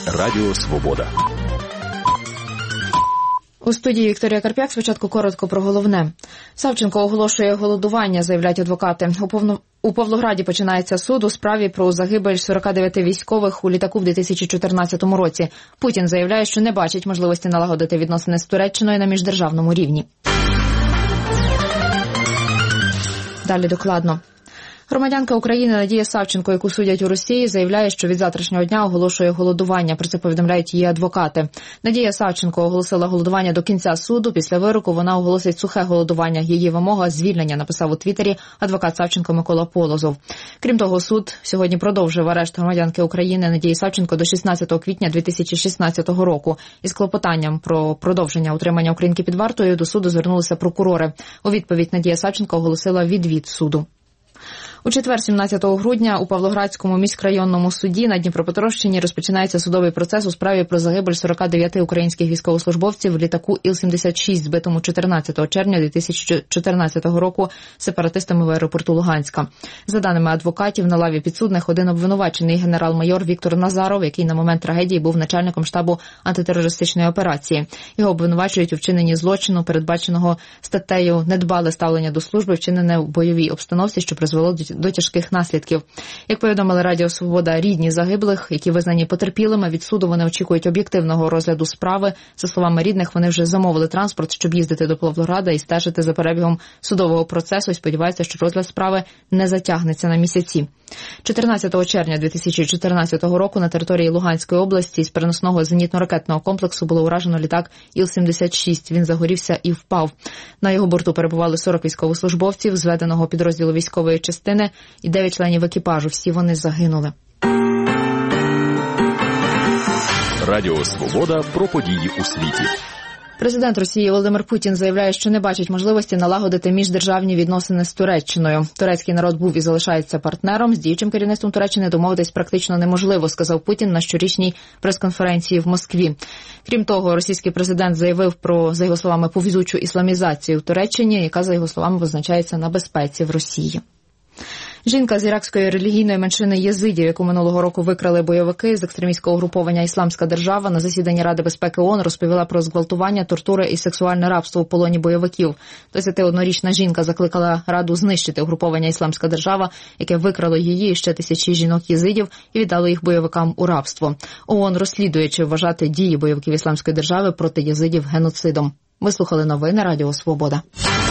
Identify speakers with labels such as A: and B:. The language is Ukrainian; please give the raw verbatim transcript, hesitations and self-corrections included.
A: Радіо Свобода.
B: У студії Вікторія Карп'як. Спочатку коротко про головне. Савченко оголошує голодування, заявляють адвокати. У, повно... у Павлограді починається суд у справі про загибель сорока дев'яти військових у літаку в дві тисячі чотирнадцятому році. Путін заявляє, що не бачить можливості налагодити відносини з Туреччиною на міждержавному рівні. Далі докладно. Громадянка України Надія Савченко, яку судять у Росії, заявляє, що від завтрашнього дня оголошує голодування. Про це повідомляють її адвокати. Надія Савченко оголосила голодування до кінця суду. Після вироку вона оголосить сухе голодування. Її вимога – звільнення, написав у Твіттері адвокат Савченко Микола Полозов. Крім того, суд сьогодні продовжив арешт громадянки України Надії Савченко до шістнадцятого квітня дві тисячі шістнадцятого року. Із клопотанням про продовження утримання українки під вартою до суду звернулися прокурори. У відповідь Надія Савченко оголосила відвід суду. У четвер, сімнадцятого грудня, у Павлоградському міськрайонному суді на Дніпропетровщині розпочинається судовий процес у справі про загибель сорока дев'яти українських військовослужбовців в літаку Іл сімдесят шість, збитому чотирнадцятого червня дві тисячі чотирнадцятого року сепаратистами в аеропорту Луганська. За даними адвокатів, на лаві підсудних один обвинувачений генерал-майор Віктор Назаров, який на момент трагедії був начальником штабу антитерористичної операції. Його обвинувачують у вчиненні злочину, передбаченого статтею «Недбале ставлення до служби», вчинене в бойовій обстановці, що призвело до до тяжких наслідків. Як повідомили Радіо Свобода, рідні загиблих, які визнані потерпілими, від суду вони очікують об'єктивного розгляду справи. За словами рідних, вони вже замовили транспорт, щоб їздити до Павлограда і стежити за перебігом судового процесу і сподіваються, що розгляд справи не затягнеться на місяці. чотирнадцятого червня дві тисячі чотирнадцятого року на території Луганської області з переносного зенітно-ракетного комплексу було уражено літак Іл сімдесят шість. Він загорівся і впав. На його борту перебували сорок військовослужбовців зведеного підрозділу військової частини і дев'ять членів екіпажу. Всі вони загинули.
A: Радіо Свобода про події у світі.
B: Президент Росії Володимир Путін заявляє, що не бачить можливості налагодити міждержавні відносини з Туреччиною. Турецький народ був і залишається партнером. З діючим керівництвом Туреччини домовитись практично неможливо, сказав Путін на щорічній прес-конференції в Москві. Крім того, російський президент заявив про, за його словами, повзучу ісламізацію в Туреччині, яка, за його словами, визначається на безпеці в Росії. Жінка з іракської релігійної меншини єзидів, яку минулого року викрали бойовики з екстремістського угруповання «Ісламська держава», на засіданні Ради безпеки ООН розповіла про зґвалтування, тортури і сексуальне рабство у полоні бойовиків. двадцятиоднорічна жінка закликала Раду знищити угруповання «Ісламська держава», яке викрало її і ще тисячі жінок-єзидів і віддало їх бойовикам у рабство. ООН розслідує, чи вважати дії бойовиків «Ісламської держави» проти єзидів геноцидом. Ви слухали новини Радіо Свобода.